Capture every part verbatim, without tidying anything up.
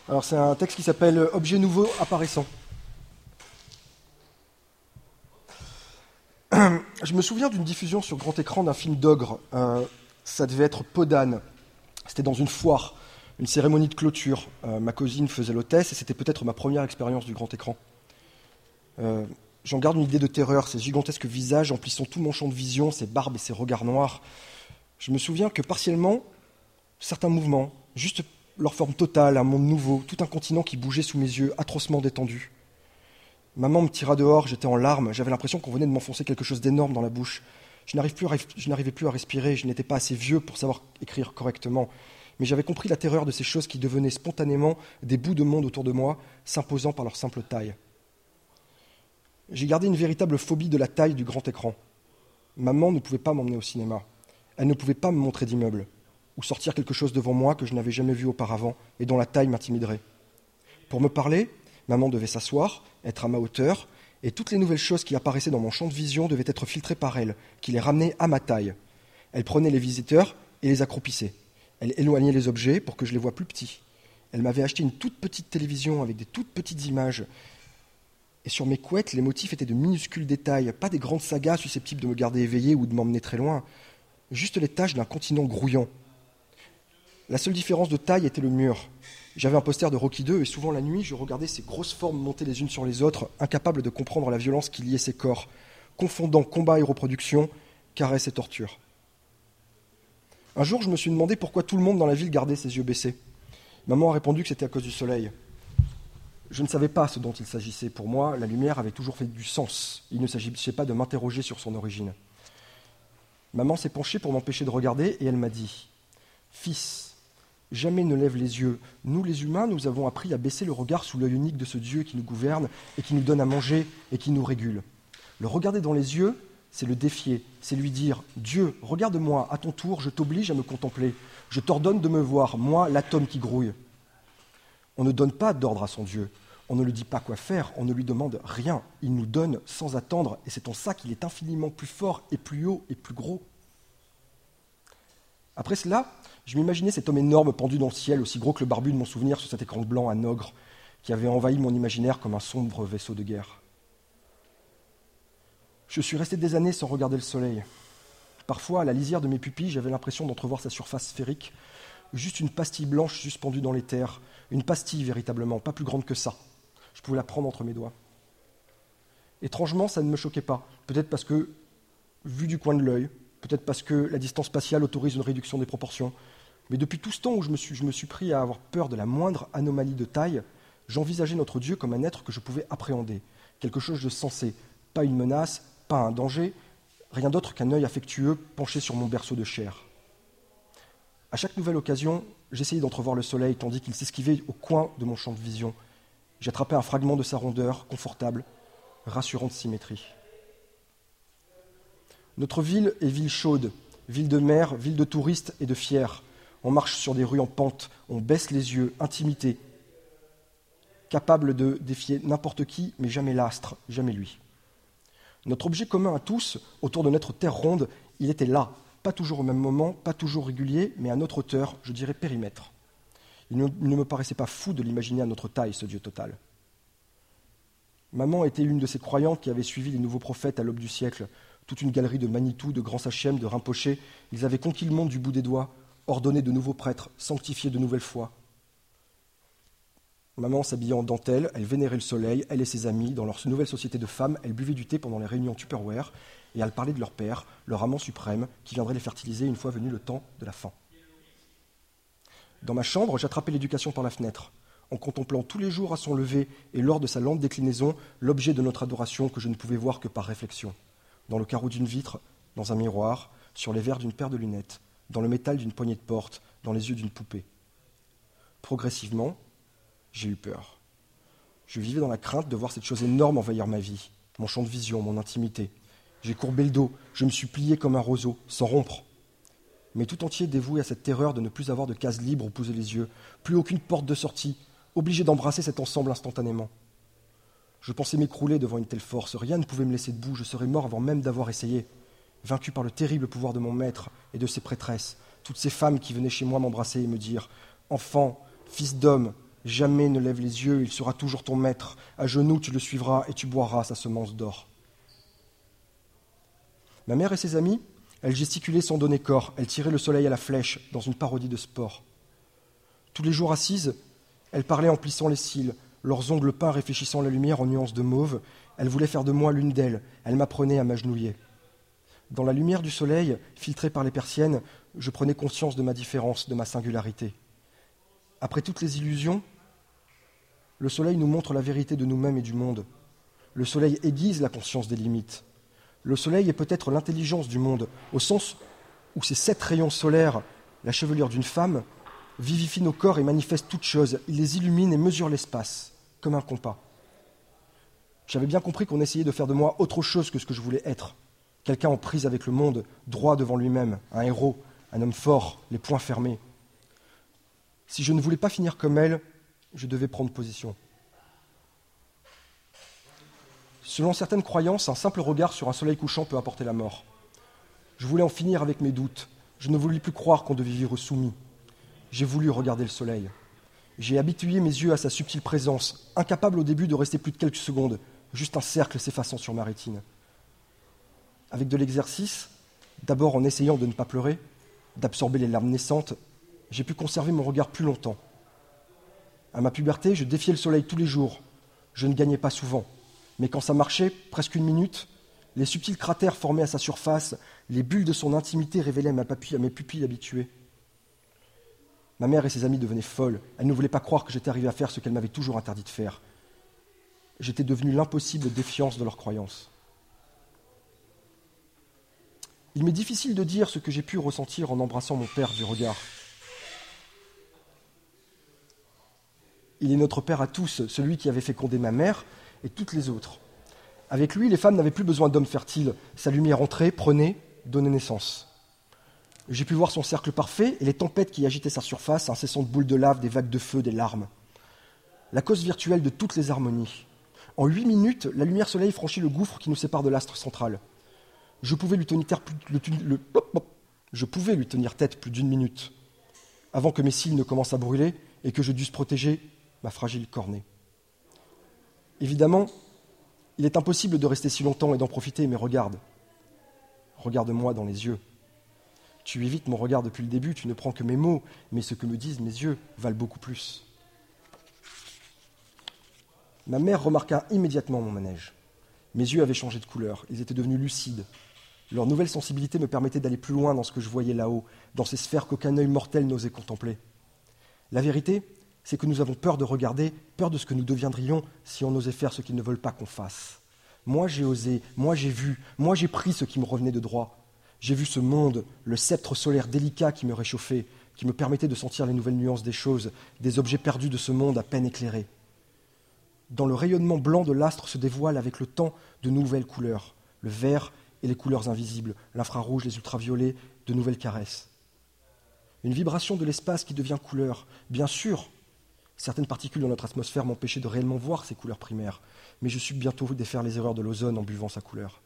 Alors c'est un texte qui s'appelle « Objet nouveau apparaissant ». Je me souviens d'une diffusion sur grand écran d'un film d'ogre. Euh, ça devait être Peau d'âne. C'était dans une foire, une cérémonie de clôture. Euh, ma cousine faisait l'hôtesse et c'était peut-être ma première expérience du grand écran. Euh, j'en garde une idée de terreur, ces gigantesques visages emplissant tout mon champ de vision, ces barbes et ces regards noirs. Je me souviens que partiellement, certains mouvements, juste leur forme totale, un monde nouveau, tout un continent qui bougeait sous mes yeux, atrocement détendu. Maman me tira dehors, j'étais en larmes, j'avais l'impression qu'on venait de m'enfoncer quelque chose d'énorme dans la bouche. Je n'arrivais plus, je n'arrivais plus à respirer, je n'étais pas assez vieux pour savoir écrire correctement. Mais j'avais compris la terreur de ces choses qui devenaient spontanément des bouts de monde autour de moi, s'imposant par leur simple taille. J'ai gardé une véritable phobie de la taille du grand écran. Maman ne pouvait pas m'emmener au cinéma. Elle ne pouvait pas me montrer d'immeuble, ou sortir quelque chose devant moi que je n'avais jamais vu auparavant et dont la taille m'intimiderait. Pour me parler, maman devait s'asseoir, être à ma hauteur, et toutes les nouvelles choses qui apparaissaient dans mon champ de vision devaient être filtrées par elle, qui les ramenait à ma taille. Elle prenait les visiteurs et les accroupissait. Elle éloignait les objets pour que je les voie plus petits. Elle m'avait acheté une toute petite télévision avec des toutes petites images. Et sur mes couettes, les motifs étaient de minuscules détails, pas des grandes sagas susceptibles de me garder éveillé ou de m'emmener très loin, juste les taches d'un continent grouillant. La seule différence de taille était le mur. J'avais un poster de Rocky deux et souvent la nuit, je regardais ces grosses formes monter les unes sur les autres, incapable de comprendre la violence qui liait ces corps, confondant combat et reproduction, caresse et torture. Un jour, je me suis demandé pourquoi tout le monde dans la ville gardait ses yeux baissés. Maman a répondu que c'était à cause du soleil. Je ne savais pas ce dont il s'agissait. Pour moi, la lumière avait toujours fait du sens. Il ne s'agissait pas de m'interroger sur son origine. Maman s'est penchée pour m'empêcher de regarder et elle m'a dit « Fils, jamais ne lève les yeux. Nous, les humains, nous avons appris à baisser le regard sous l'œil unique de ce Dieu qui nous gouverne et qui nous donne à manger et qui nous régule. Le regarder dans les yeux, c'est le défier, c'est lui dire « Dieu, regarde-moi, à ton tour, je t'oblige à me contempler. Je t'ordonne de me voir, moi, l'atome qui grouille. » On ne donne pas d'ordre à son Dieu. On ne lui dit pas quoi faire, on ne lui demande rien. Il nous donne sans attendre, et c'est en ça qu'il est infiniment plus fort et plus haut et plus gros. Après cela, je m'imaginais cet homme énorme pendu dans le ciel, aussi gros que le barbu de mon souvenir sur cet écran blanc à Nogre, qui avait envahi mon imaginaire comme un sombre vaisseau de guerre. Je suis resté des années sans regarder le soleil. Parfois, à la lisière de mes pupilles, j'avais l'impression d'entrevoir sa surface sphérique, juste une pastille blanche suspendue dans l'éther, une pastille véritablement, pas plus grande que ça. Je pouvais la prendre entre mes doigts. Étrangement, ça ne me choquait pas, peut-être parce que, vu du coin de l'œil, peut-être parce que la distance spatiale autorise une réduction des proportions, mais depuis tout ce temps où je me suis, je me suis pris à avoir peur de la moindre anomalie de taille, j'envisageais notre Dieu comme un être que je pouvais appréhender, quelque chose de sensé, pas une menace, pas un danger, rien d'autre qu'un œil affectueux penché sur mon berceau de chair. À chaque nouvelle occasion, j'essayais d'entrevoir le soleil tandis qu'il s'esquivait au coin de mon champ de vision. J'attrapais un fragment de sa rondeur, confortable, rassurante symétrie. Notre ville est ville chaude, ville de mer, ville de touristes et de fiers. On marche sur des rues en pente, on baisse les yeux, intimité, capable de défier n'importe qui, mais jamais l'astre, jamais lui. Notre objet commun à tous, autour de notre terre ronde, il était là, pas toujours au même moment, pas toujours régulier, mais à notre hauteur, je dirais périmètre. Il ne, il ne me paraissait pas fou de l'imaginer à notre taille, ce Dieu total. Maman était une de ces croyantes qui avaient suivi les nouveaux prophètes à l'aube du siècle, toute une galerie de Manitou, de grands Sachem, de Rinpoché. Ils avaient conquis le monde du bout des doigts, ordonné de nouveaux prêtres, sanctifié de nouvelles foi. Maman s'habillait en dentelle, elle vénérait le soleil, elle et ses amis. Dans leur nouvelle société de femmes, elles buvaient du thé pendant les réunions Tupperware et elles parlaient de leur père, leur amant suprême, qui viendrait les fertiliser une fois venu le temps de la fin. Dans ma chambre, j'attrapais l'éducation par la fenêtre, en contemplant tous les jours à son lever et lors de sa lente déclinaison l'objet de notre adoration que je ne pouvais voir que par réflexion. Dans le carreau d'une vitre, dans un miroir, sur les verres d'une paire de lunettes, dans le métal d'une poignée de porte, dans les yeux d'une poupée. Progressivement, j'ai eu peur. Je vivais dans la crainte de voir cette chose énorme envahir ma vie, mon champ de vision, mon intimité. J'ai courbé le dos, je me suis plié comme un roseau, sans rompre. Mais tout entier dévoué à cette terreur de ne plus avoir de case libre où poser les yeux, plus aucune porte de sortie, obligé d'embrasser cet ensemble instantanément. Je pensais m'écrouler devant une telle force, rien ne pouvait me laisser debout, je serais mort avant même d'avoir essayé. Vaincu par le terrible pouvoir de mon maître et de ses prêtresses, toutes ces femmes qui venaient chez moi m'embrasser et me dire « Enfant, fils d'homme, Jamais ne lève les yeux, il sera toujours ton maître. À genoux, tu le suivras et tu boiras sa semence d'or. » Ma mère et ses amis, elles gesticulaient sans donner corps, elles tiraient le soleil à la flèche dans une parodie de sport. Tous les jours assises, elles parlaient en plissant les cils, leurs ongles peints réfléchissant la lumière en nuances de mauve. Elles voulaient faire de moi l'une d'elles, elles m'apprenaient à m'agenouiller. Dans la lumière du soleil, filtrée par les persiennes, je prenais conscience de ma différence, de ma singularité. Après toutes les illusions, le soleil nous montre la vérité de nous-mêmes et du monde. Le soleil aiguise la conscience des limites. Le soleil est peut-être l'intelligence du monde, au sens où ces sept rayons solaires, la chevelure d'une femme, vivifient nos corps et manifestent toutes choses. Il les illumine et mesure l'espace, comme un compas. J'avais bien compris qu'on essayait de faire de moi autre chose que ce que je voulais être. Quelqu'un en prise avec le monde, droit devant lui-même, un héros, un homme fort, les poings fermés. Si je ne voulais pas finir comme elle, je devais prendre position. Selon certaines croyances, un simple regard sur un soleil couchant peut apporter la mort. Je voulais en finir avec mes doutes. Je ne voulais plus croire qu'on devait vivre soumis. J'ai voulu regarder le soleil. J'ai habitué mes yeux à sa subtile présence, incapable au début de rester plus de quelques secondes, juste un cercle s'effaçant sur ma rétine. Avec de l'exercice, d'abord en essayant de ne pas pleurer, d'absorber les larmes naissantes, j'ai pu conserver mon regard plus longtemps. À ma puberté, je défiais le soleil tous les jours. Je ne gagnais pas souvent. Mais quand ça marchait, presque une minute, les subtils cratères formés à sa surface, les bulles de son intimité révélaient ma papille à mes pupilles habituées. Ma mère et ses amies devenaient folles. Elles ne voulaient pas croire que j'étais arrivé à faire ce qu'elles m'avaient toujours interdit de faire. J'étais devenu l'impossible défiance de leurs croyances. Il m'est difficile de dire ce que j'ai pu ressentir en embrassant mon père du regard. Il est notre père à tous, celui qui avait fécondé ma mère et toutes les autres. Avec lui, les femmes n'avaient plus besoin d'hommes fertiles. Sa lumière entrait, prenait, donnait naissance. J'ai pu voir son cercle parfait et les tempêtes qui agitaient sa surface, incessantes boules de lave, des vagues de feu, des larmes. La cause virtuelle de toutes les harmonies. En huit minutes, la lumière soleil franchit le gouffre qui nous sépare de l'astre central. Je pouvais lui tenir, le, le, je pouvais lui tenir tête plus d'une minute, avant que mes cils ne commencent à brûler et que je dusse protéger ma fragile cornée. Évidemment, il est impossible de rester si longtemps et d'en profiter, mais regarde. Regarde-moi dans les yeux. Tu évites mon regard depuis le début, tu ne prends que mes mots, mais ce que me disent mes yeux valent beaucoup plus. Ma mère remarqua immédiatement mon manège. Mes yeux avaient changé de couleur, ils étaient devenus lucides. Leur nouvelle sensibilité me permettait d'aller plus loin dans ce que je voyais là-haut, dans ces sphères qu'aucun œil mortel n'osait contempler. La vérité, c'est que nous avons peur de regarder, peur de ce que nous deviendrions si on osait faire ce qu'ils ne veulent pas qu'on fasse. Moi j'ai osé, moi j'ai vu, moi j'ai pris ce qui me revenait de droit. J'ai vu ce monde, le sceptre solaire délicat qui me réchauffait, qui me permettait de sentir les nouvelles nuances des choses, des objets perdus de ce monde à peine éclairés. Dans le rayonnement blanc de l'astre se dévoilent avec le temps de nouvelles couleurs, le vert et les couleurs invisibles, l'infrarouge, les ultraviolets, de nouvelles caresses. Une vibration de l'espace qui devient couleur. Bien sûr, certaines particules dans notre atmosphère m'empêchaient de réellement voir ces couleurs primaires, mais je suis bientôt défaire les erreurs de l'ozone en buvant sa couleur.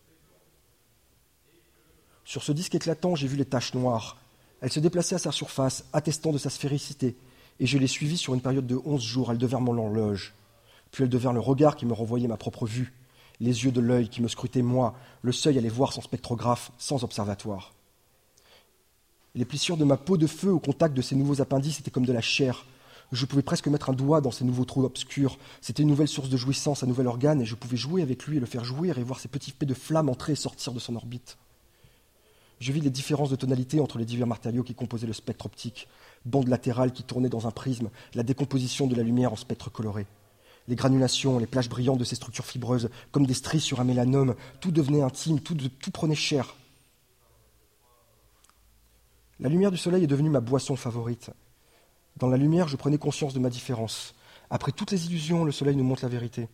Sur ce disque éclatant, j'ai vu les taches noires. Elles se déplaçaient à sa surface, attestant de sa sphéricité, et je les suivis sur une période de onze jours. Elles devinrent mon horloge. Puis elles devinrent le regard qui me renvoyait ma propre vue, les yeux de l'œil qui me scrutaient moi, le seuil à les voir sans spectrographe, sans observatoire. Les plissures de ma peau de feu au contact de ces nouveaux appendices étaient comme de la chair. Je pouvais presque mettre un doigt dans ces nouveaux trous obscurs. C'était une nouvelle source de jouissance, un nouvel organe, et je pouvais jouer avec lui et le faire jouir et voir ces petits pets de flammes entrer et sortir de son orbite. Je vis les différences de tonalité entre les divers matériaux qui composaient le spectre optique, bandes latérales qui tournaient dans un prisme, la décomposition de la lumière en spectre coloré. Les granulations, les plages brillantes de ces structures fibreuses, comme des stries sur un mélanome, tout devenait intime, tout, tout prenait chair. La lumière du soleil est devenue ma boisson favorite. Dans la lumière, je prenais conscience de ma différence. Après toutes les illusions, le soleil nous montre la vérité.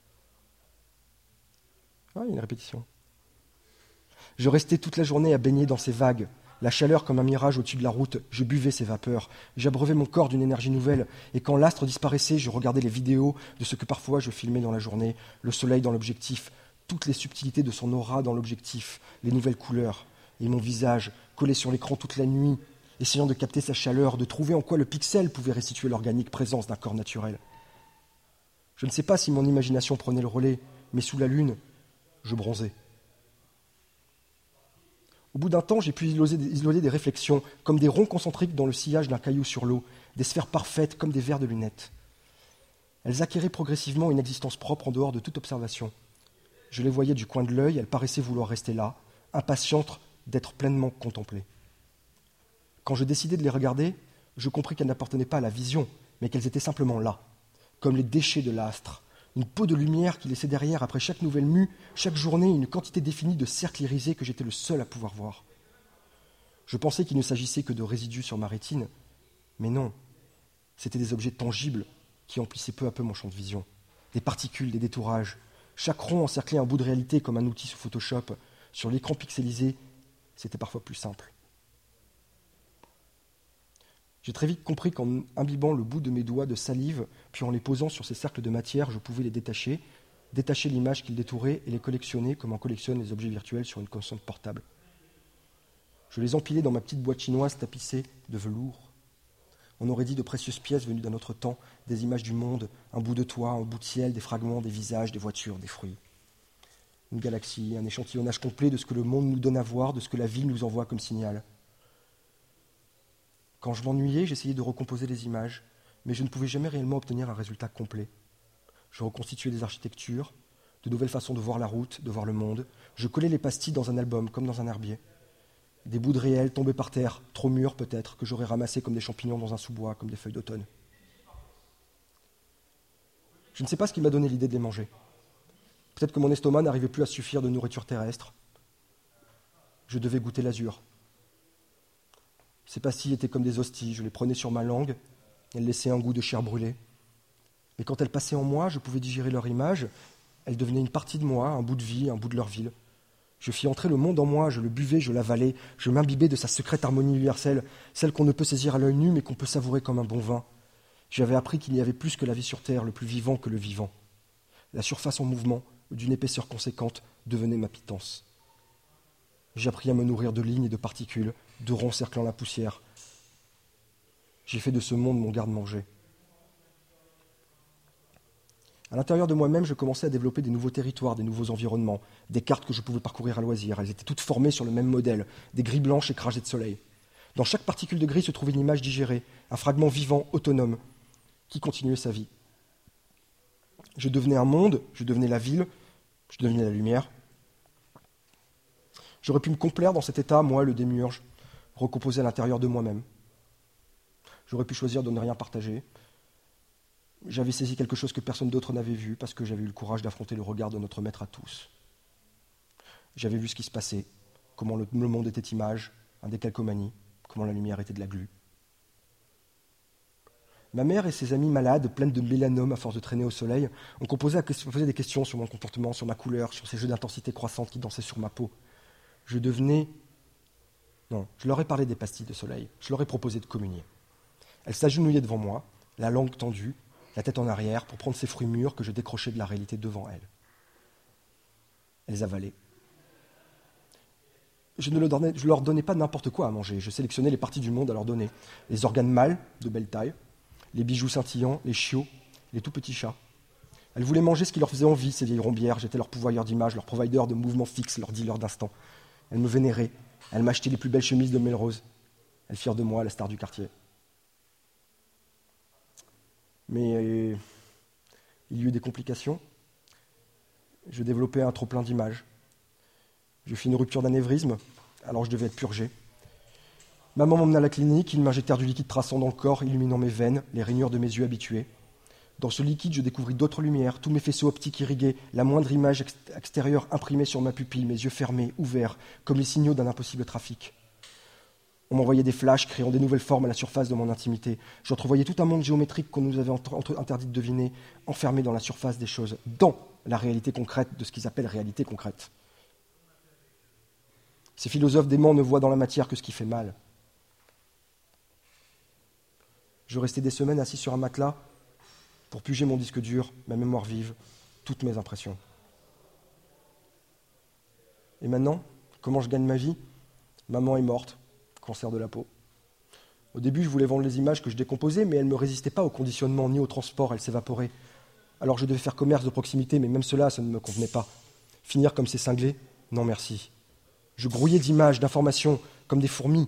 Ah, il y a une répétition. Je restais toute la journée à baigner dans ces vagues. La chaleur comme un mirage au-dessus de la route, je buvais ces vapeurs. J'abreuvais mon corps d'une énergie nouvelle. Et quand l'astre disparaissait, je regardais les vidéos de ce que parfois je filmais dans la journée. Le soleil dans l'objectif, toutes les subtilités de son aura dans l'objectif, les nouvelles couleurs. Et mon visage, collé sur l'écran toute la nuit. Et essayant de capter sa chaleur, de trouver en quoi le pixel pouvait restituer l'organique présence d'un corps naturel. Je ne sais pas si mon imagination prenait le relais, mais sous la lune, je bronzais. Au bout d'un temps, j'ai pu isoler des réflexions, comme des ronds concentriques dans le sillage d'un caillou sur l'eau, des sphères parfaites comme des verres de lunettes. Elles acquéraient progressivement une existence propre en dehors de toute observation. Je les voyais du coin de l'œil, elles paraissaient vouloir rester là, impatientes d'être pleinement contemplées. Quand je décidai de les regarder, je compris qu'elles n'appartenaient pas à la vision, mais qu'elles étaient simplement là, comme les déchets de l'astre, une peau de lumière qui laissait derrière, après chaque nouvelle mue, chaque journée, une quantité définie de cercles irisés que j'étais le seul à pouvoir voir. Je pensais qu'il ne s'agissait que de résidus sur ma rétine, mais non, c'étaient des objets tangibles qui emplissaient peu à peu mon champ de vision. Des particules, des détourages. Chaque rond encerclait un bout de réalité comme un outil sous Photoshop. Sur l'écran pixelisé, c'était parfois plus simple. J'ai très vite compris qu'en imbibant le bout de mes doigts de salive, puis en les posant sur ces cercles de matière, je pouvais les détacher, détacher l'image qu'ils détouraient et les collectionner comme on collectionne les objets virtuels sur une console portable. Je les empilais dans ma petite boîte chinoise tapissée de velours. On aurait dit de précieuses pièces venues d'un autre temps, des images du monde, un bout de toit, un bout de ciel, des fragments, des visages, des voitures, des fruits. Une galaxie, un échantillonnage complet de ce que le monde nous donne à voir, de ce que la vie nous envoie comme signal. Quand je m'ennuyais, j'essayais de recomposer les images, mais je ne pouvais jamais réellement obtenir un résultat complet. Je reconstituais des architectures, de nouvelles façons de voir la route, de voir le monde. Je collais les pastilles dans un album, comme dans un herbier. Des bouts de réel tombés par terre, trop mûrs peut-être, que j'aurais ramassés comme des champignons dans un sous-bois, comme des feuilles d'automne. Je ne sais pas ce qui m'a donné l'idée de les manger. Peut-être que mon estomac n'arrivait plus à suffire de nourriture terrestre. Je devais goûter l'azur. Ces pastilles étaient comme des hosties, je les prenais sur ma langue, elles laissaient un goût de chair brûlée. Mais quand elles passaient en moi, je pouvais digérer leur image, elles devenaient une partie de moi, un bout de vie, un bout de leur ville. Je fis entrer le monde en moi, je le buvais, je l'avalais, je m'imbibais de sa secrète harmonie universelle, celle qu'on ne peut saisir à l'œil nu mais qu'on peut savourer comme un bon vin. J'avais appris qu'il n'y avait plus que la vie sur Terre, le plus vivant que le vivant. La surface en mouvement, d'une épaisseur conséquente, devenait ma pitance. J'appris à me nourrir de lignes et de particules, de ronds cerclant la poussière. J'ai fait de ce monde mon garde-manger. À l'intérieur de moi-même, je commençais à développer des nouveaux territoires, des nouveaux environnements, des cartes que je pouvais parcourir à loisir. Elles étaient toutes formées sur le même modèle, des grilles blanches écrasées de soleil. Dans chaque particule de grille se trouvait une image digérée, un fragment vivant, autonome, qui continuait sa vie. Je devenais un monde, je devenais la ville, je devenais la lumière. J'aurais pu me complaire dans cet état, moi, le démiurge, recomposé à l'intérieur de moi-même. J'aurais pu choisir de ne rien partager. J'avais saisi quelque chose que personne d'autre n'avait vu, parce que j'avais eu le courage d'affronter le regard de notre maître à tous. J'avais vu ce qui se passait, comment le, le monde était image, un décalcomanie, comment la lumière était de la glu. Ma mère et ses amies malades, pleines de mélanome à force de traîner au soleil, ont composé à poser des questions sur mon comportement, sur ma couleur, sur ces jeux d'intensité croissante qui dansaient sur ma peau. Je devenais... Non, je leur ai parlé des pastilles de soleil. Je leur ai proposé de communier. Elles s'agenouillaient devant moi, la langue tendue, la tête en arrière, pour prendre ces fruits mûrs que je décrochais de la réalité devant elles. Elles avalaient. Je ne leur donnais, je leur donnais pas n'importe quoi à manger. Je sélectionnais les parties du monde à leur donner. Les organes mâles, de belle taille, les bijoux scintillants, les chiots, les tout petits chats. Elles voulaient manger ce qui leur faisait envie, ces vieilles rombières. J'étais leur pourvoyeur d'image, leur provider de mouvements fixes, leur dealer d'instant. Elles me vénéraient. Elles m'achetaient les plus belles chemises de Melrose. Elles firent de moi la star du quartier. Mais euh, il y eut des complications. Je développais un trop-plein d'images. Je fis une rupture d'anévrisme, alors je devais être purgé. Maman m'emmena à la clinique, ils m'injectèrent du liquide traçant dans le corps, illuminant mes veines, les rainures de mes yeux habitués. Dans ce liquide, je découvris d'autres lumières, tous mes faisceaux optiques irrigués, la moindre image ex- extérieure imprimée sur ma pupille, mes yeux fermés, ouverts, comme les signaux d'un impossible trafic. On m'envoyait des flashs créant des nouvelles formes à la surface de mon intimité. J'entrevoyais tout un monde géométrique qu'on nous avait entre- entre- interdit de deviner, enfermé dans la surface des choses, dans la réalité concrète de ce qu'ils appellent réalité concrète. Ces philosophes déments ne voient dans la matière que ce qui fait mal. Je restais des semaines assis sur un matelas pour puger mon disque dur, ma mémoire vive, toutes mes impressions. Et maintenant, comment je gagne ma vie ? Maman est morte, cancer de la peau. Au début, je voulais vendre les images que je décomposais, mais elles ne me résistaient pas au conditionnement ni au transport, elles s'évaporaient. Alors je devais faire commerce de proximité, mais même cela, ça ne me convenait pas. Finir comme ces cinglés? Non merci. Je grouillais d'images, d'informations, comme des fourmis.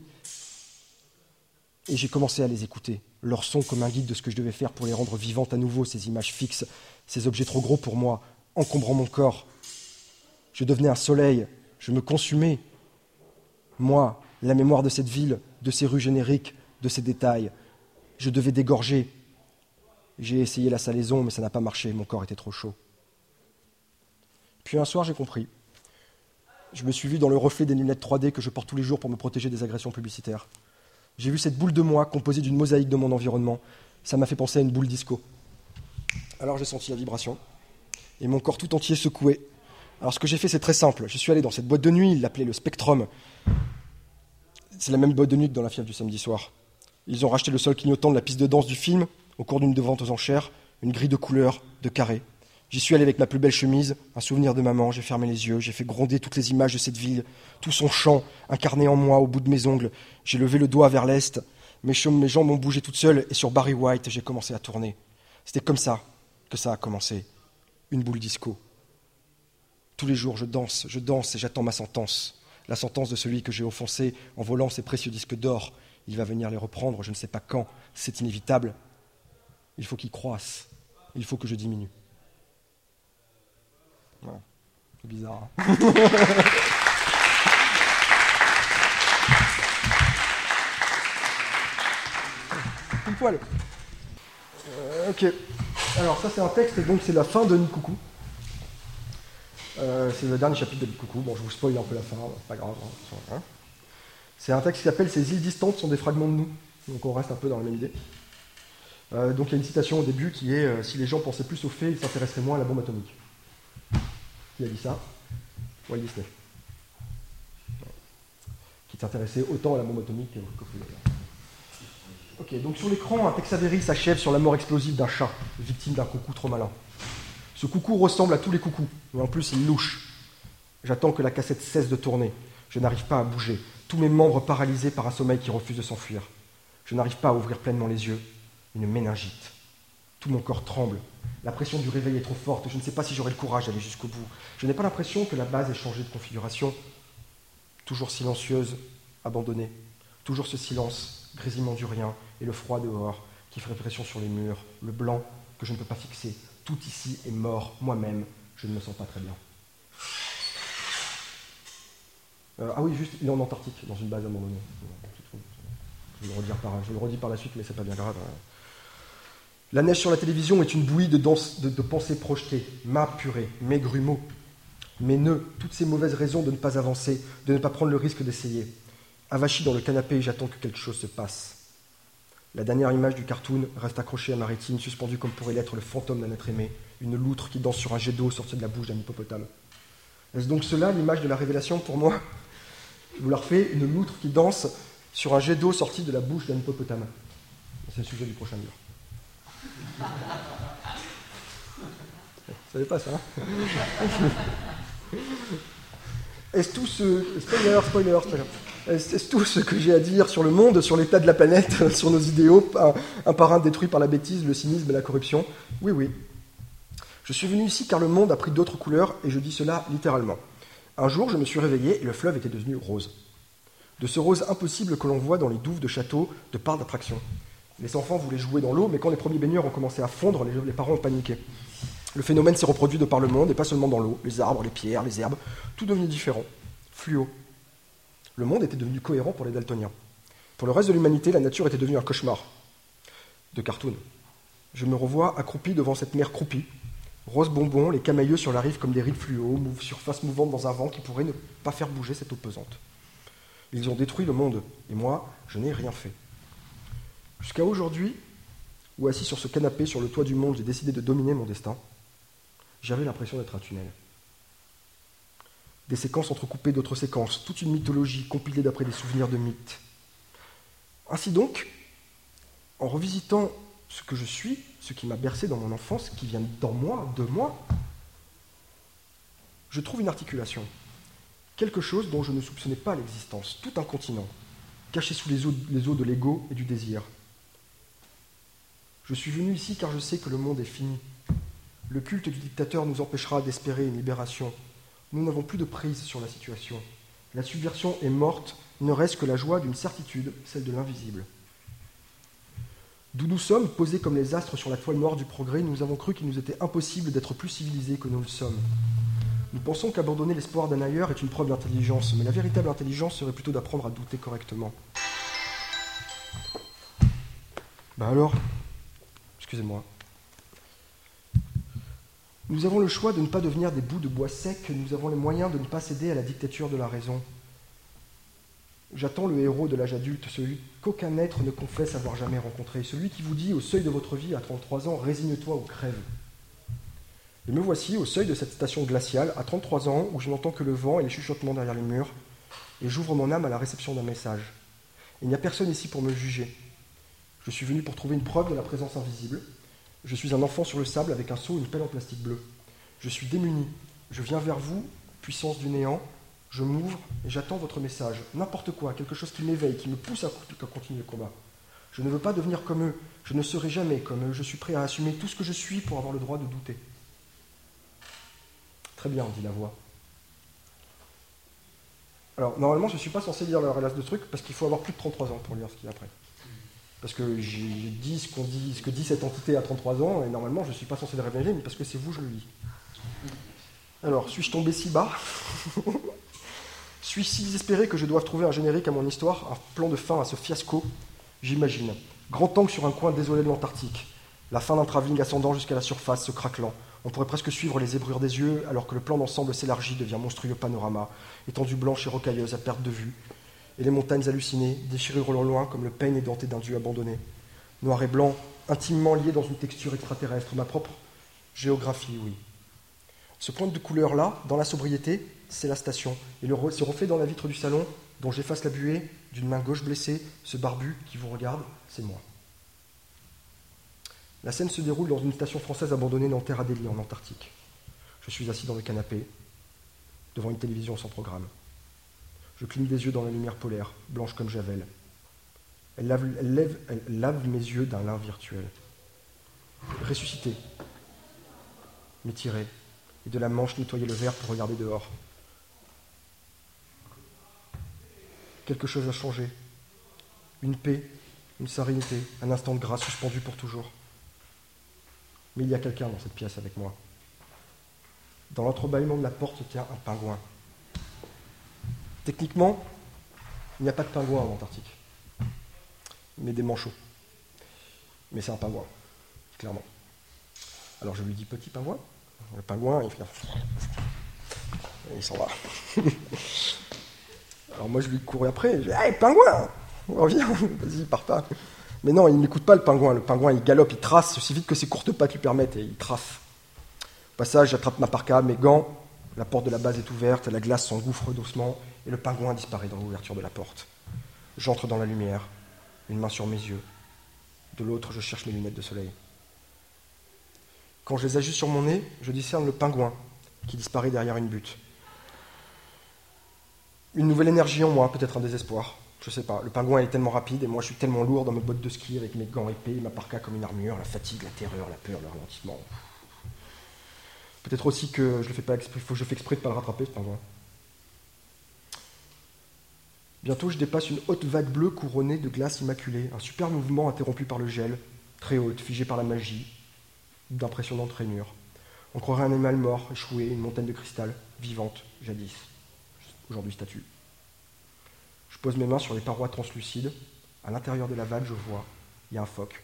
Et j'ai commencé à les écouter, leur son comme un guide de ce que je devais faire pour les rendre vivantes à nouveau, ces images fixes, ces objets trop gros pour moi, encombrant mon corps. Je devenais un soleil, je me consumais. Moi, la mémoire de cette ville, de ces rues génériques, de ces détails, je devais dégorger. J'ai essayé la salaison, mais ça n'a pas marché, mon corps était trop chaud. Puis un soir, j'ai compris. Je me suis vu dans le reflet des lunettes trois D que je porte tous les jours pour me protéger des agressions publicitaires. J'ai vu cette boule de moi composée d'une mosaïque de mon environnement. Ça m'a fait penser à une boule disco. Alors j'ai senti la vibration, et mon corps tout entier secoué. Alors ce que j'ai fait, c'est très simple. Je suis allé dans cette boîte de nuit, ils l'appelaient le Spectrum. C'est la même boîte de nuit que dans la fièvre du samedi soir. Ils ont racheté le sol clignotant de la piste de danse du film, au cours d'une vente aux enchères, une grille de couleurs, de carrés. J'y suis allé avec ma plus belle chemise, un souvenir de maman, j'ai fermé les yeux, j'ai fait gronder toutes les images de cette ville, tout son chant, incarné en moi au bout de mes ongles. J'ai levé le doigt vers l'est, mes, mes jambes ont bougé toutes seules, et sur Barry White, j'ai commencé à tourner. C'était comme ça que ça a commencé, une boule disco. Tous les jours, je danse, je danse et j'attends ma sentence. La sentence de celui que j'ai offensé en volant ses précieux disques d'or. Il va venir les reprendre, je ne sais pas quand, c'est inévitable. Il faut qu'il croisse, il faut que je diminue. Voilà. C'est bizarre. Hein. Une poil. Euh, ok. Alors ça c'est un texte et donc c'est la fin de Nid Coucou. Euh, c'est le dernier chapitre de Nid Coucou. Bon, je vous spoil un peu la fin, c'est pas grave. Hein. C'est un texte qui s'appelle « Ces îles distantes sont des fragments de nous ». Donc on reste un peu dans la même idée. Euh, donc il y a une citation au début qui est euh, « Si les gens pensaient plus aux faits, ils s'intéresseraient moins à la bombe atomique ». Qui a dit ça? Walt Disney. Qui s'intéressait autant à la bombe atomique qu'au faits. Ok, donc sur l'écran, un texte avéré s'achève sur la mort explosive d'un chat, victime d'un coucou trop malin. Ce coucou ressemble à tous les coucous, mais en plus il louche. J'attends que la cassette cesse de tourner. Je n'arrive pas à bouger. Tous mes membres paralysés par un sommeil qui refuse de s'enfuir. Je n'arrive pas à ouvrir pleinement les yeux. Une méningite. Tout mon corps tremble. La pression du réveil est trop forte. Je ne sais pas si j'aurai le courage d'aller jusqu'au bout. Je n'ai pas l'impression que la base ait changé de configuration. Toujours silencieuse, abandonnée. Toujours ce silence, grésillement du rien, et le froid dehors, qui ferait pression sur les murs. Le blanc que je ne peux pas fixer. Tout ici est mort. Moi-même, je ne me sens pas très bien. Euh, ah oui, juste, il est en Antarctique, dans une base abandonnée. Je vais le redire par, je le redis par la suite, mais c'est pas bien grave. La neige sur la télévision est une bouillie de, danse, de, de pensées projetées, ma purée, mes grumeaux, mes nœuds, toutes ces mauvaises raisons de ne pas avancer, de ne pas prendre le risque d'essayer. Avachi dans le canapé, j'attends que quelque chose se passe. La dernière image du cartoon reste accrochée à ma rétine, suspendue comme pourrait l'être le fantôme d'un être aimé, une loutre qui danse sur un jet d'eau sorti de la bouche d'un hippopotame. Est-ce donc cela l'image de la révélation pour moi? Je vous la refais, une loutre qui danse sur un jet d'eau sorti de la bouche d'un hippopotame. C'est le sujet du prochain livre. Vous savez pas ça, hein? Est-ce tout ce... Spoiler, spoiler, spoiler. Est-ce tout ce que j'ai à dire sur le monde, sur l'état de la planète, sur nos idéaux, un, un par un détruit par la bêtise, le cynisme et la corruption? Oui, oui. Je suis venu ici car le monde a pris d'autres couleurs, et je dis cela littéralement. Un jour, je me suis réveillé et le fleuve était devenu rose. De ce rose impossible que l'on voit dans les douves de châteaux, de parcs d'attraction. Les enfants voulaient jouer dans l'eau, mais quand les premiers baigneurs ont commencé à fondre, les, les parents ont paniqué. Le phénomène s'est reproduit de par le monde, et pas seulement dans l'eau. Les arbres, les pierres, les herbes, tout devenait différent, fluo. Le monde était devenu cohérent pour les daltoniens. Pour le reste de l'humanité, la nature était devenue un cauchemar de cartoon. Je me revois accroupi devant cette mer croupie, rose bonbon, les camailleux sur la rive comme des rides fluo, mouv- surface mouvante dans un vent qui pourrait ne pas faire bouger cette eau pesante. Ils ont détruit le monde, et moi, je n'ai rien fait. Jusqu'à aujourd'hui, où assis sur ce canapé, sur le toit du monde, j'ai décidé de dominer mon destin, j'avais l'impression d'être un tunnel. Des séquences entrecoupées d'autres séquences, toute une mythologie compilée d'après des souvenirs de mythes. Ainsi donc, en revisitant ce que je suis, ce qui m'a bercé dans mon enfance, qui vient dans moi, de moi, je trouve une articulation, quelque chose dont je ne soupçonnais pas l'existence, tout un continent, caché sous les eaux, les eaux de l'ego et du désir. Je suis venu ici car je sais que le monde est fini. Le culte du dictateur nous empêchera d'espérer une libération. Nous n'avons plus de prise sur la situation. La subversion est morte, il ne reste que la joie d'une certitude, celle de l'invisible. D'où nous sommes, posés comme les astres sur la toile noire du progrès, nous avons cru qu'il nous était impossible d'être plus civilisés que nous le sommes. Nous pensons qu'abandonner l'espoir d'un ailleurs est une preuve d'intelligence, mais la véritable intelligence serait plutôt d'apprendre à douter correctement. Ben alors, excusez-moi. Nous avons le choix de ne pas devenir des bouts de bois secs, nous avons les moyens de ne pas céder à la dictature de la raison. J'attends le héros de l'âge adulte, celui qu'aucun être ne confesse avoir jamais rencontré, celui qui vous dit au seuil de votre vie à trente-trois ans, résigne-toi ou crève. Et me voici au seuil de cette station glaciale, à trente-trois ans, où je n'entends que le vent et les chuchotements derrière les murs, et j'ouvre mon âme à la réception d'un message. Il n'y a personne ici pour me juger. Je suis venu pour trouver une preuve de la présence invisible. Je suis un enfant sur le sable avec un seau et une pelle en plastique bleu. Je suis démuni. Je viens vers vous, puissance du néant. Je m'ouvre et j'attends votre message. N'importe quoi, quelque chose qui m'éveille, qui me pousse à continuer le combat. Je ne veux pas devenir comme eux. Je ne serai jamais comme eux. Je suis prêt à assumer tout ce que je suis pour avoir le droit de douter. Très bien, dit la voix. Alors, normalement, je ne suis pas censé lire le reste de ce truc parce qu'il faut avoir plus de trente-trois ans pour lire ce qu'il y a après. Parce que j'ai dit ce, qu'on dit ce que dit cette entité à trente-trois ans, et normalement, je ne suis pas censé le révéler, mais parce que c'est vous, je le lis. Alors, suis-je tombé si bas? Suis-je si désespéré que je doive trouver un générique à mon histoire, un plan de fin à ce fiasco? J'imagine. Grand angle sur un coin désolé de l'Antarctique. La fin d'un travelling ascendant jusqu'à la surface, se craquelant. On pourrait presque suivre les zébrures des yeux, alors que le plan d'ensemble s'élargit, devient monstrueux panorama, étendue blanche et rocailleuse à perte de vue, et les montagnes hallucinées, déchirures au loin comme le peigne édenté d'un dieu abandonné. Noir et blanc, intimement liés dans une texture extraterrestre, ma propre géographie, oui. Ce point de couleur-là, dans la sobriété, c'est la station. Et le, ce reflet dans la vitre du salon, dont j'efface la buée, d'une main gauche blessée, ce barbu qui vous regarde, c'est moi. La scène se déroule dans une station française abandonnée dans Terre Adélie, en Antarctique. Je suis assis dans le canapé, devant une télévision sans programme. Je cligne des yeux dans la lumière polaire, blanche comme Javel. Elle lave, elle lève, elle lave mes yeux d'un lin virtuel. Ressusciter, m'étirer, et de la manche nettoyer le verre pour regarder dehors. Quelque chose a changé. Une paix, une sérénité, un instant de grâce suspendu pour toujours. Mais il y a quelqu'un dans cette pièce avec moi. Dans l'entrebâillement de la porte se tient un pingouin. Techniquement, il n'y a pas de pingouin en Antarctique, mais des manchots. Mais c'est un pingouin, clairement. Alors je lui dis petit pingouin. Le pingouin, il fait... Et il s'en va. Alors moi je lui cours après, je dis « Hey, pingouin, reviens, vas-y, pars pas ». Mais non, il n'écoute pas le pingouin. Le pingouin, il galope, il trace aussi vite que ses courtes pattes lui permettent, et il trace. Au passage, j'attrape ma parka, mes gants, la porte de la base est ouverte, la glace s'engouffre doucement, et le pingouin disparaît dans l'ouverture de la porte. J'entre dans la lumière, une main sur mes yeux. De l'autre, je cherche mes lunettes de soleil. Quand je les ajuste sur mon nez, je discerne le pingouin qui disparaît derrière une butte. Une nouvelle énergie en moi, peut-être un désespoir. Je sais pas, le pingouin est tellement rapide et moi je suis tellement lourd dans mes bottes de ski avec mes gants épais, ma parka comme une armure, la fatigue, la terreur, la peur, le ralentissement. Peut-être aussi que je le fais pas exprès, faut que je fais exprès de ne pas le rattraper, ce pingouin. Bientôt je dépasse une haute vague bleue couronnée de glace immaculée, un super mouvement interrompu par le gel, très haute, figée par la magie, d'impressionnantes rainures. On croirait un animal mort, échoué, une montagne de cristal, vivante, jadis, aujourd'hui statue. Je pose mes mains sur les parois translucides. À l'intérieur de la vague, je vois, il y a un phoque.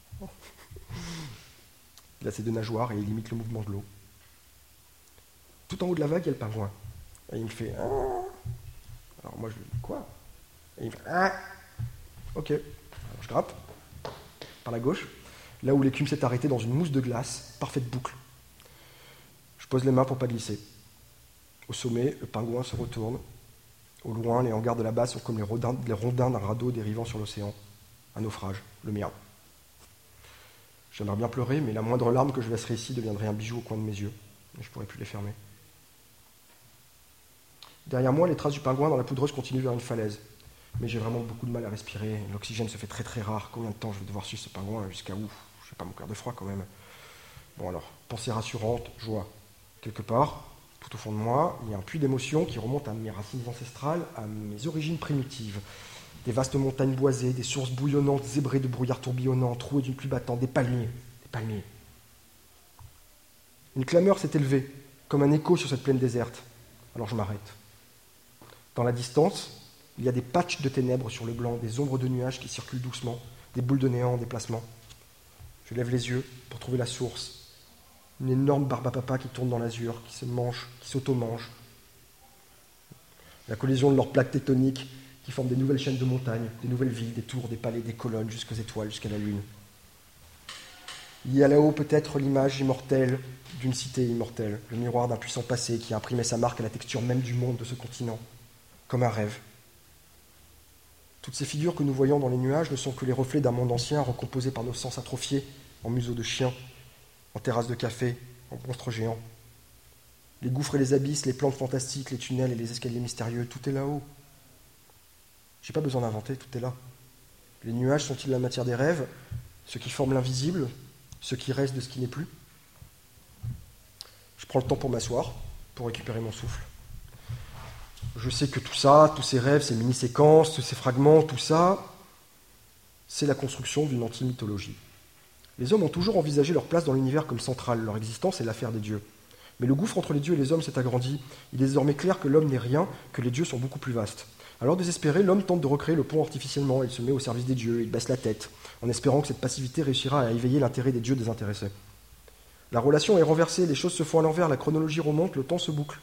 Il a ses deux nageoires et il imite le mouvement de l'eau. Tout en haut de la vague, il y a le pingouin. Et il me fait... Alors moi, je lui dis, quoi? Et il me fait... Ok. Alors je gratte, par la gauche, là où l'écume s'est arrêtée dans une mousse de glace, parfaite boucle. Je pose les mains pour ne pas glisser. Au sommet, le pingouin se retourne. Au loin, les hangars de la base sont comme les rondins, les rondins d'un radeau dérivant sur l'océan. Un naufrage, le mien. J'aimerais bien pleurer, mais la moindre larme que je laisserais ici deviendrait un bijou au coin de mes yeux. Et je ne pourrais plus les fermer. Derrière moi, les traces du pingouin dans la poudreuse continuent vers une falaise. mais j'ai vraiment beaucoup de mal à respirer. L'oxygène se fait très très rare. Combien de temps je vais devoir suivre ce pingouin jusqu'à où? Je n'ai pas mon cœur de froid quand même. Bon alors, pensée rassurante, joie. Quelque part, tout au fond de moi, il y a un puits d'émotion qui remonte à mes racines ancestrales, à mes origines primitives. Des vastes montagnes boisées, des sources bouillonnantes, zébrées de brouillard tourbillonnant, trouées d'une pluie battante, des palmiers, des palmiers. Une clameur s'est élevée, comme un écho sur cette plaine déserte. Alors je m'arrête. Dans la distance, il y a des patchs de ténèbres sur le blanc, des ombres de nuages qui circulent doucement, des boules de néant en déplacement. Je lève les yeux pour trouver la source. Une énorme barbe à papa qui tourne dans l'azur, qui se mange, qui s'auto-mange. La collision de leurs plaques tectoniques qui forment des nouvelles chaînes de montagnes, des nouvelles villes, des tours, des palais, des colonnes, jusqu'aux étoiles, jusqu'à la lune. Il y a là-haut peut-être l'image immortelle d'une cité immortelle, le miroir d'un puissant passé qui a imprimé sa marque à la texture même du monde de ce continent, comme un rêve. Toutes ces figures que nous voyons dans les nuages ne sont que les reflets d'un monde ancien recomposé par nos sens atrophiés, en museaux de chiens, en terrasses de café, en monstres géants. Les gouffres et les abysses, les plantes fantastiques, les tunnels et les escaliers mystérieux, tout est là-haut. J'ai pas besoin d'inventer, tout est là. Les nuages sont-ils la matière des rêves, ceux qui forment l'invisible, ceux qui restent de ce qui n'est plus? Je prends le temps pour m'asseoir, pour récupérer mon souffle. Je sais que tout ça, tous ces rêves, ces mini-séquences, tous ces fragments, tout ça, c'est la construction d'une anti-mythologie. Les hommes ont toujours envisagé leur place dans l'univers comme centrale, leur existence est l'affaire des dieux. Mais le gouffre entre les dieux et les hommes s'est agrandi. Il est désormais clair que l'homme n'est rien, que les dieux sont beaucoup plus vastes. Alors désespéré, l'homme tente de recréer le pont artificiellement, il se met au service des dieux, il baisse la tête, en espérant que cette passivité réussira à éveiller l'intérêt des dieux désintéressés. La relation est renversée, les choses se font à l'envers, la chronologie remonte, le temps se boucle.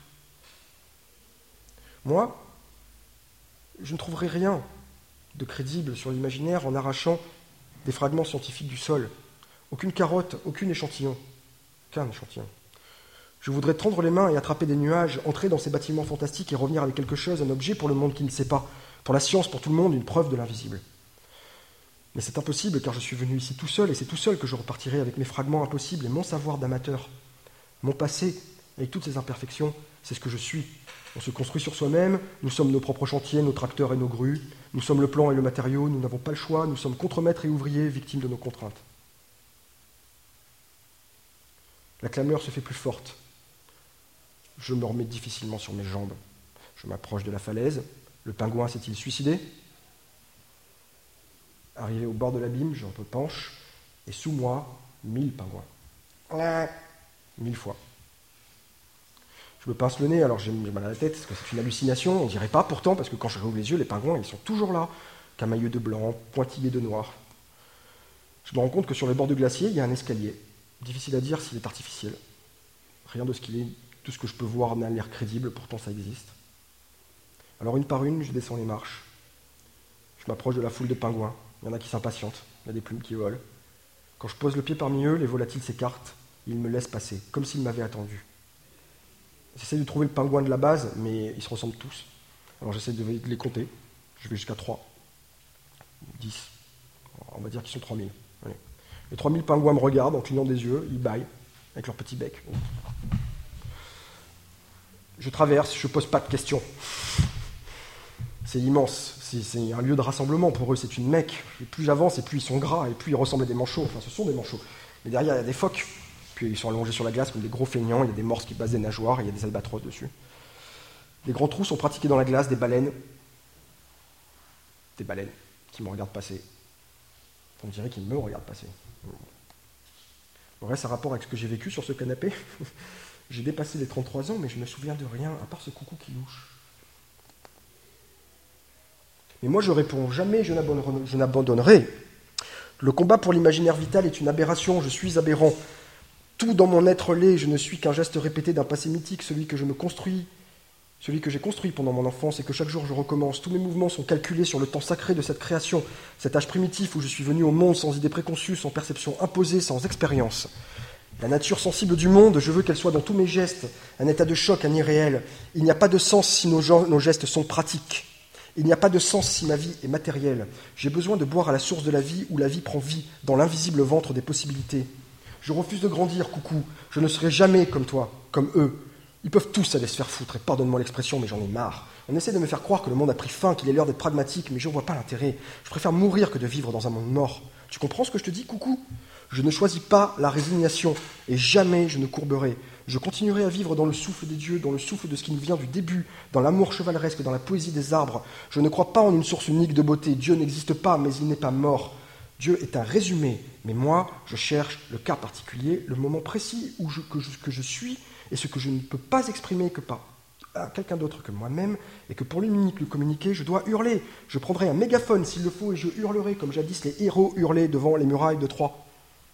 Moi, je ne trouverai rien de crédible sur l'imaginaire en arrachant des fragments scientifiques du sol. Aucune carotte, aucun échantillon. Qu'un échantillon. Je voudrais tendre les mains et attraper des nuages, entrer dans ces bâtiments fantastiques et revenir avec quelque chose, un objet pour le monde qui ne sait pas, pour la science, pour tout le monde, une preuve de l'invisible. Mais c'est impossible car je suis venu ici tout seul et c'est tout seul que je repartirai avec mes fragments impossibles et mon savoir d'amateur. Mon passé, avec toutes ses imperfections, c'est ce que je suis. On se construit sur soi-même, nous sommes nos propres chantiers, nos tracteurs et nos grues, nous sommes le plan et le matériau, nous n'avons pas le choix, nous sommes contremaîtres et ouvriers, victimes de nos contraintes. La clameur se fait plus forte. Je me remets difficilement sur mes jambes. Je m'approche de la falaise. Le pingouin s'est-il suicidé? Arrivé au bord de l'abîme, je me penche, et sous moi, mille pingouins. Mille fois. Je me pince le nez, alors j'ai mal à la tête, parce que c'est une hallucination, on dirait pas pourtant, parce que quand je rouvre les yeux, les pingouins, ils sont toujours là, camailleux de blanc, pointillés de noir. Je me rends compte que sur les bords du glacier, il y a un escalier. Difficile à dire s'il est artificiel. Rien de ce qu'il est, tout ce que je peux voir n'a l'air crédible, pourtant ça existe. Alors une par une, je descends les marches. Je m'approche de la foule de pingouins. Il y en a qui s'impatientent, il y a des plumes qui volent. Quand je pose le pied parmi eux, les volatiles s'écartent, ils me laissent passer, comme s'ils m'avaient attendu. J'essaie de trouver le pingouin de la base, mais ils se ressemblent tous. Alors j'essaie de les compter. Je vais jusqu'à trois, dix. On va dire qu'ils sont trois mille. Allez. Les trois mille pingouins me regardent en clignant des yeux, ils bâillent avec leur petit bec. Je traverse, je ne pose pas de questions. C'est immense, c'est, c'est un lieu de rassemblement pour eux, c'est une Mecque. Et plus j'avance, et plus ils sont gras, et plus ils ressemblent à des manchots. Enfin, ce sont des manchots. Mais derrière, il y a des phoques. Puis ils sont allongés sur la glace comme des gros feignants, il y a des morses qui passent des nageoires, et il y a des albatros dessus. Des grands trous sont pratiqués dans la glace, des baleines. Des baleines qui me regardent passer. On dirait qu'ils me regardent passer. Le reste, a rapport avec ce que j'ai vécu sur ce canapé. J'ai dépassé les trente-trois ans, mais je ne me souviens de rien, à part ce coucou qui louche. Mais moi, je réponds, jamais je n'abandonnerai, je n'abandonnerai. Le combat pour l'imaginaire vital est une aberration, je suis aberrant. Tout dans mon être l'est, je ne suis qu'un geste répété d'un passé mythique, celui que je me construis, celui que j'ai construit pendant mon enfance et que chaque jour je recommence. Tous mes mouvements sont calculés sur le temps sacré de cette création, cet âge primitif où je suis venu au monde sans idée préconçue, sans perception imposée, sans expérience. La nature sensible du monde, je veux qu'elle soit dans tous mes gestes, un état de choc, un irréel. Il n'y a pas de sens si nos, gens, nos gestes sont pratiques. Il n'y a pas de sens si ma vie est matérielle. J'ai besoin de boire à la source de la vie où la vie prend vie, dans l'invisible ventre des possibilités. Je refuse de grandir, coucou. Je ne serai jamais comme toi, comme eux. Ils peuvent tous aller se faire foutre, et pardonne-moi l'expression, mais j'en ai marre. On essaie de me faire croire que le monde a pris fin, qu'il est l'heure d'être pragmatique, mais je ne vois pas l'intérêt. Je préfère mourir que de vivre dans un monde mort. Tu comprends ce que je te dis, coucou ? Je ne choisis pas la résignation, et jamais je ne courberai. Je continuerai à vivre dans le souffle des dieux, dans le souffle de ce qui nous vient du début, dans l'amour chevaleresque, dans la poésie des arbres. Je ne crois pas en une source unique de beauté. Dieu n'existe pas, mais il n'est pas mort. Dieu est un résumé, mais moi, je cherche le cas particulier, le moment précis où je, que, je, que je suis, et ce que je ne peux pas exprimer que par quelqu'un d'autre que moi-même, et que pour lui le communiquer, je dois hurler. Je prendrai un mégaphone s'il le faut, et je hurlerai, comme jadis les héros hurlaient devant les murailles de Troie.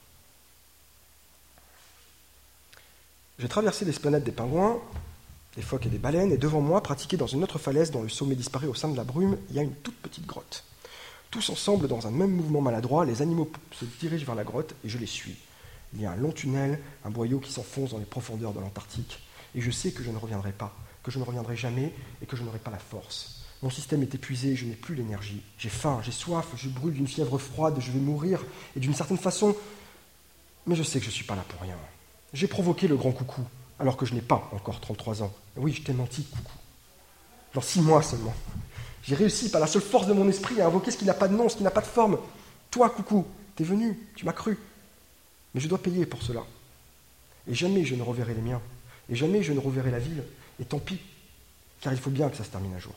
J'ai traversé l'esplanade des pingouins, des phoques et des baleines, et devant moi, pratiqué dans une autre falaise dont le sommet disparaît au sein de la brume, il y a une toute petite grotte. Tous ensemble, dans un même mouvement maladroit, les animaux se dirigent vers la grotte, et je les suis. Il y a un long tunnel, un boyau qui s'enfonce dans les profondeurs de l'Antarctique. Et je sais que je ne reviendrai pas, que je ne reviendrai jamais, et que je n'aurai pas la force. Mon système est épuisé, je n'ai plus l'énergie. J'ai faim, j'ai soif, je brûle d'une fièvre froide, je vais mourir, et d'une certaine façon... Mais je sais que je ne suis pas là pour rien. J'ai provoqué le grand coucou, alors que je n'ai pas encore trente-trois ans. Oui, je t'ai menti, coucou. Dans six mois seulement. J'ai réussi, par la seule force de mon esprit, à invoquer ce qui n'a pas de nom, ce qui n'a pas de forme. Toi, coucou, t'es venu, tu m'as cru. Mais je dois payer pour cela. Et jamais je ne reverrai les miens. Et jamais je ne reverrai la ville. Et tant pis, car il faut bien que ça se termine un jour.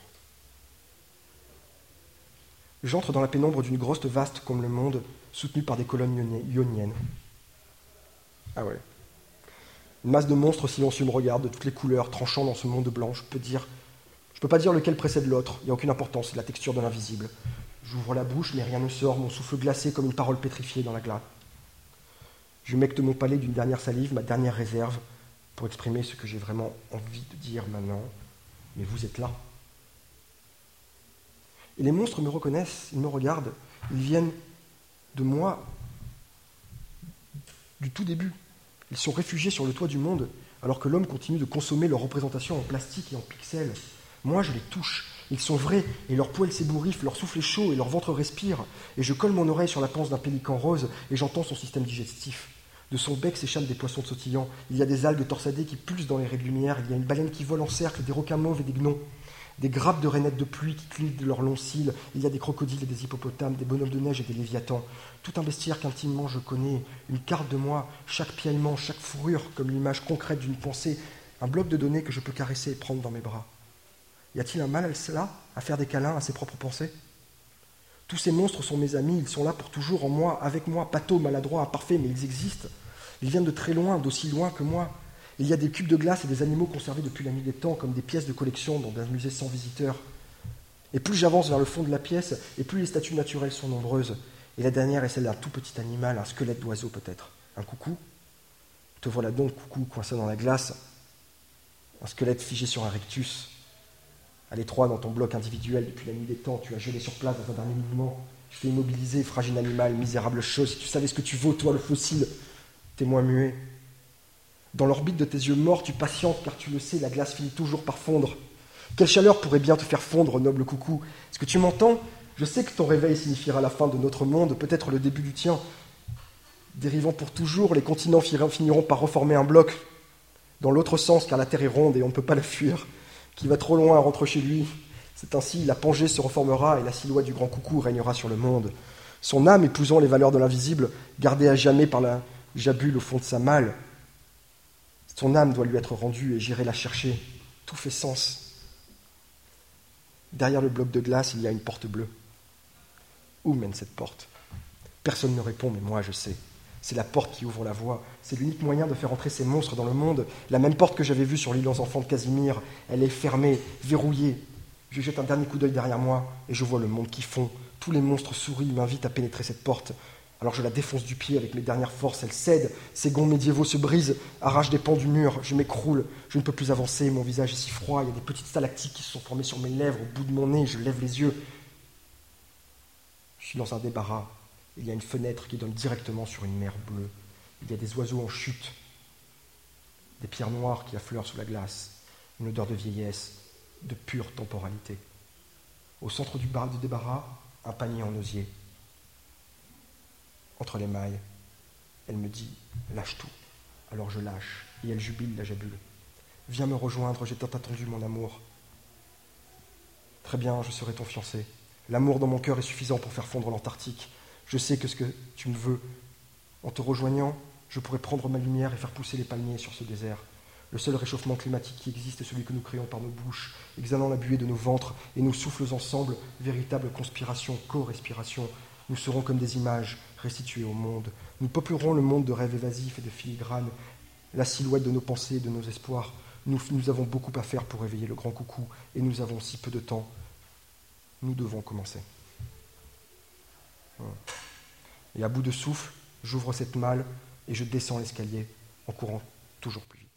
J'entre dans la pénombre d'une grotte vaste comme le monde, soutenue par des colonnes ioniennes. Ah ouais. Une masse de monstres silencieux me regarde, de toutes les couleurs, tranchant dans ce monde blanc. Je peux dire, je peux pas dire lequel précède l'autre. Il n'y a aucune importance, c'est la texture de l'invisible. J'ouvre la bouche, mais rien ne sort, mon souffle glacé comme une parole pétrifiée dans la glace. Je m'ecte mon palais d'une dernière salive, ma dernière réserve, pour exprimer ce que j'ai vraiment envie de dire maintenant. Mais vous êtes là. Et les monstres me reconnaissent, ils me regardent, ils viennent de moi, du tout début. Ils sont réfugiés sur le toit du monde, alors que l'homme continue de consommer leurs représentations en plastique et en pixels. Moi, je les touche. Ils sont vrais, et leur poil s'ébouriffe, leur souffle est chaud, et leur ventre respire. Et je colle mon oreille sur la panse d'un pélican rose, et j'entends son système digestif. De son bec s'échappent des poissons sautillants. Il y a des algues torsadées qui pulsent dans les raies de lumière. Il y a une baleine qui vole en cercle, des requins mauves et des gnons. Des grappes de rainettes de pluie qui clignent de leurs longs cils. Il y a des crocodiles et des hippopotames, des bonhommes de neige et des léviathans. Tout un bestiaire qu'intimement je connais. Une carte de moi, chaque piaillement, chaque fourrure, comme l'image concrète d'une pensée. Un bloc de données que je peux caresser et prendre dans mes bras. Y a-t-il un mal à cela, à faire des câlins à ses propres pensées ? Tous ces monstres sont mes amis, ils sont là pour toujours en moi, avec moi, pâteaux, maladroits, imparfaits, mais ils existent. Ils viennent de très loin, d'aussi loin que moi. Il y a des cubes de glace et des animaux conservés depuis la nuit des temps, comme des pièces de collection dans un musée sans visiteurs. Et plus j'avance vers le fond de la pièce, et plus les statues naturelles sont nombreuses. Et la dernière est celle d'un tout petit animal, un squelette d'oiseau peut-être. Un coucou. Te voilà donc, coucou, coincé dans la glace. Un squelette figé sur un rectus. À l'étroit dans ton bloc individuel depuis la nuit des temps, tu as gelé sur place dans un dernier mouvement. Tu t'es immobilisé, fragile animal, misérable chose. Si tu savais ce que tu vaux, toi, le fossile, témoin muet. Dans l'orbite de tes yeux morts, tu patientes, car tu le sais, la glace finit toujours par fondre. Quelle chaleur pourrait bien te faire fondre, noble coucou ? Est-ce que tu m'entends ? Je sais que ton réveil signifiera la fin de notre monde, peut-être le début du tien. Dérivant pour toujours, les continents finiront par reformer un bloc dans l'autre sens, car la Terre est ronde et on ne peut pas la fuir. Qui va trop loin rentre chez lui. C'est ainsi, la Pangée se reformera et la silhouette du grand coucou régnera sur le monde. Son âme, épousant les valeurs de l'invisible, gardée à jamais par la jabule au fond de sa malle, son âme doit lui être rendue et j'irai la chercher. Tout fait sens. Derrière le bloc de glace, il y a une porte bleue. Où mène cette porte ? Personne ne répond, mais moi je sais. C'est la porte qui ouvre la voie. C'est l'unique moyen de faire entrer ces monstres dans le monde. La même porte que j'avais vue sur l'île aux enfants de Casimir. Elle est fermée, verrouillée. Je jette un dernier coup d'œil derrière moi et je vois le monde qui fond. Tous les monstres souris m'invitent à pénétrer cette porte. Alors je la défonce du pied avec mes dernières forces. Elle cède. Ses gonds médiévaux se brisent, arrachent des pans du mur. Je m'écroule. Je ne peux plus avancer. Mon visage est si froid. Il y a des petites stalactites qui se sont formées sur mes lèvres, au bout de mon nez. Je lève les yeux. Je suis dans un débarras. Il y a une fenêtre qui donne directement sur une mer bleue. Il y a des oiseaux en chute, des pierres noires qui affleurent sous la glace, une odeur de vieillesse, de pure temporalité. Au centre du bar du débarras, un panier en osier. Entre les mailles, elle me dit « lâche tout ». Alors je lâche, et elle jubile la jabule. Viens me rejoindre, j'ai tant attendu mon amour. Très bien, je serai ton fiancé. L'amour dans mon cœur est suffisant pour faire fondre l'Antarctique. Je sais que ce que tu me veux. En te rejoignant, je pourrais prendre ma lumière et faire pousser les palmiers sur ce désert. Le seul réchauffement climatique qui existe est celui que nous créons par nos bouches, exhalant la buée de nos ventres et nos souffles ensemble, véritable conspiration, co-respiration. Nous serons comme des images restituées au monde. Nous peuplerons le monde de rêves évasifs et de filigranes, la silhouette de nos pensées et de nos espoirs. Nous, nous avons beaucoup à faire pour réveiller le grand coucou, et nous avons si peu de temps. Nous devons commencer. Et à bout de souffle, j'ouvre cette malle et je descends l'escalier en courant toujours plus vite.